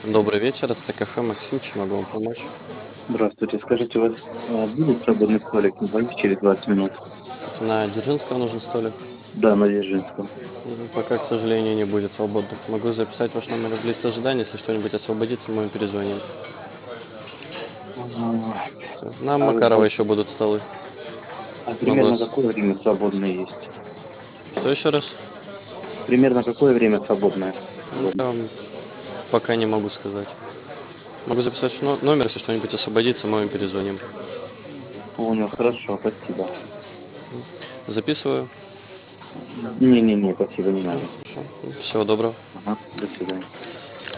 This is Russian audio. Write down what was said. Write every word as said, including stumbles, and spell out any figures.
Добрый вечер, это кафе Максим, чем могу вам помочь? Здравствуйте. Скажите, у вас, а, будет свободный столик на двоих через двадцать минут? Это на Дзержинского нужен столик? Да, на Дзержинском. М, Пока, к сожалению, не будет свободных. Могу записать ваш номер в лист ожидания, если что-нибудь освободится, мы вам перезвоним. А, Всё. На а Макарова вот, еще будут столы. а Могу... примерно с- какое время свободное есть? Что еще раз? Примерно какое время свободное? Ну, Свободно. я вам пока не могу сказать. Могу записать ваш но- номер, если что-нибудь освободится, мы вам перезвоним. Понял, хорошо, спасибо. Записываю. Не-не-не, спасибо, не Ну, надо. хорошо. Всего доброго. Ага, до свидания.